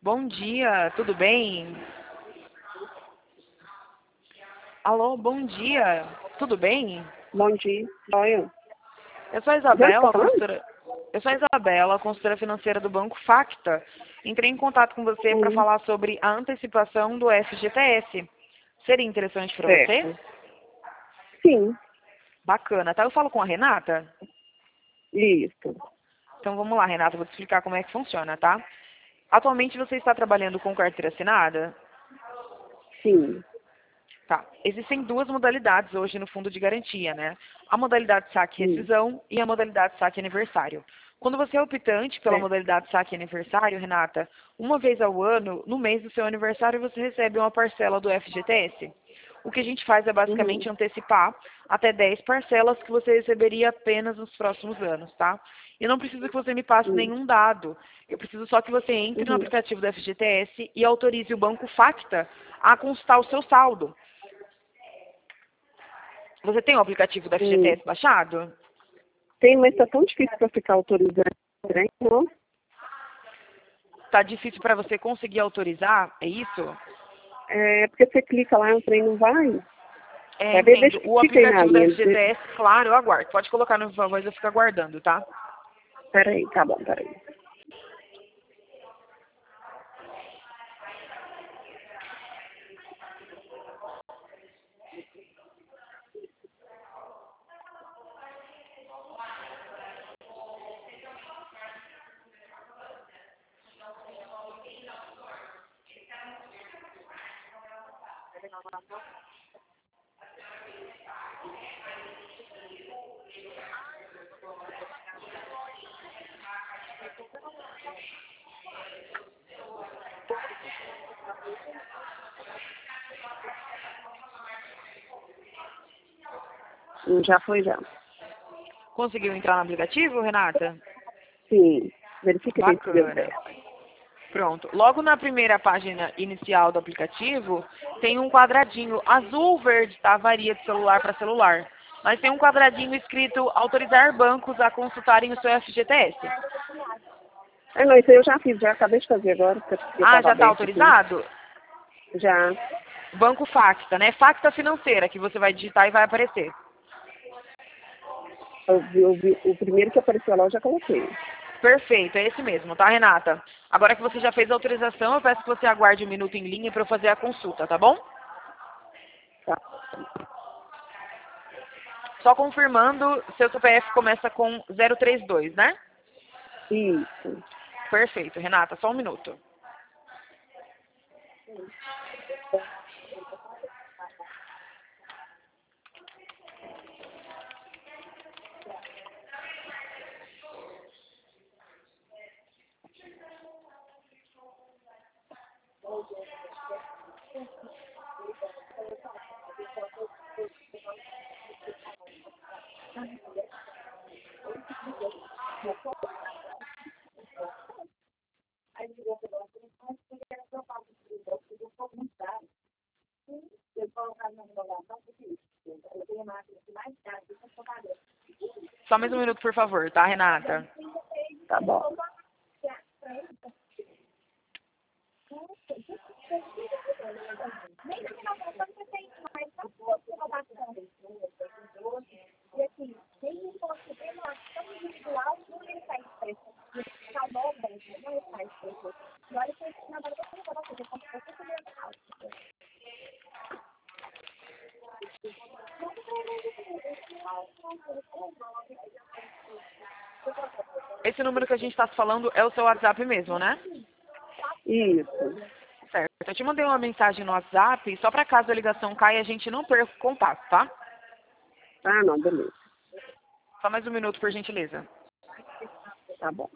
Bom dia, tudo bem? Alô, bom dia, tudo bem? Bom dia. Joia. Eu sou a De onde tá Isabela, falando? consultora financeira do Banco Facta. Entrei em contato com você para Hum, falar sobre a antecipação do FGTS. Seria interessante para você? certo. Sim, Bacana, tá? Eu falo com a Renata? isso. Então vamos lá, Renata, vou te explicar como é que funciona, tá? Atualmente você está trabalhando com carteira assinada? Sim. Tá. Existem duas modalidades hoje no fundo de garantia, né? A modalidade saque e Hum, rescisão e a modalidade saque e aniversário. Quando você é optante pela certo. modalidade saque e aniversário, Renata, uma vez ao ano, no mês do seu aniversário, você recebe uma parcela do FGTS. O que a gente faz é Uhum, basicamente antecipar até 10 parcelas que você receberia apenas nos próximos anos, tá? E não precisa que você me passe hum, nenhum dado. Eu preciso só que você entre no uhum, aplicativo do FGTS e autorize o Banco Facta a consultar o seu saldo. Você tem o aplicativo da hum. FGTS baixado? Tem, mas tá tão difícil para ficar autorizando, né? Não? Tá difícil para você conseguir autorizar? É isso? É porque você clica lá, o trem não vai. É, Vai ver, deixa entendo. que O fica aí na aplicativo da linha. FGTS, claro, eu aguardo. Pode colocar no voz, eu fico aguardando, tá? Peraí, tá bom, peraí. Já foi, já. Conseguiu entrar no aplicativo, Renata? Sim. Verifica bem se deu Bacana. certo. Pronto. Logo na primeira página inicial do aplicativo, tem um quadradinho azul ou verde, tá? Varia de celular para celular. Mas tem um quadradinho escrito autorizar bancos a consultarem o seu FGTS. Ah, não, isso aí eu já fiz, já acabei de fazer agora, porque Ah, estava já está aberto aqui. autorizado? Já. Banco Facta, né? Facta Financeira, que você vai digitar e vai aparecer. O primeiro que apareceu lá eu já coloquei. Perfeito, é esse mesmo, tá, Renata? Agora que você já fez a autorização, eu peço que você aguarde um minuto em linha para eu fazer a consulta, tá bom? Tá. Só confirmando, seu CPF começa com 032, né? Isso. Perfeito, Renata, só um minuto. Só mais um minuto, por favor, tá, Renata? Tá bom. Esse número que a gente está falando é o seu WhatsApp mesmo, né? Isso. Certo. Eu te mandei uma mensagem no WhatsApp, só para caso a ligação caia, a gente não perca o contato, tá? Ah, não, beleza. Só mais um minuto, por gentileza. Tá bom.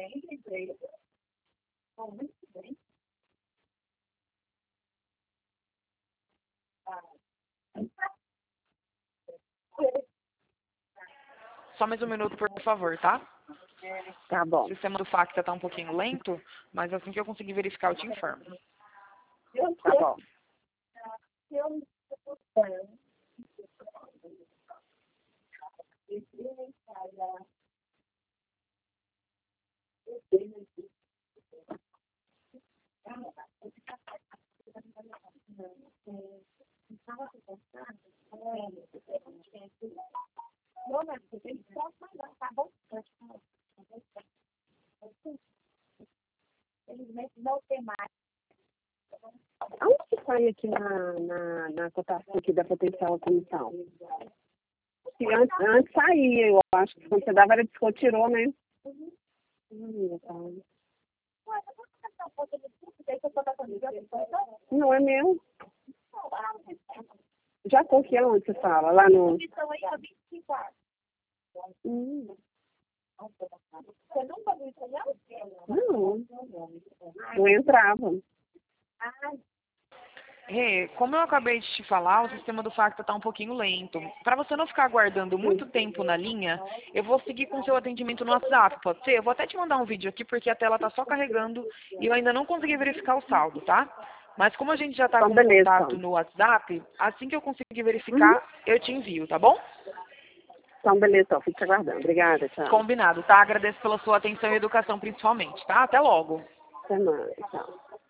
Só mais um minuto, por favor, tá? Tá bom. O sistema do Facta está um pouquinho lento, mas assim que eu conseguir verificar, eu te informo. Tá bom. Aonde que sai aqui na cotação aqui da potencial comissão? Que antes saía, eu acho que quando você dava era desconto, tirou, né? Não é meu. Já tô aqui aonde você fala? Lá no... Não. Eu entrava. Rê, como eu acabei de te falar, o sistema do Facta está um pouquinho lento. Para você não ficar aguardando muito tempo na linha, eu vou seguir com o seu atendimento no WhatsApp, pode ser? Eu vou até te mandar um vídeo aqui porque a tela está só carregando e eu ainda não consegui verificar o saldo, tá? Mas como a gente já está Então, com beleza, contato então. no WhatsApp, assim que eu conseguir verificar, eu te envio, tá bom? Então, beleza, então. Fico te aguardando. Obrigada, tchau. Combinado, tá? Agradeço pela sua atenção e educação principalmente, tá? Até logo. Até mais, tchau.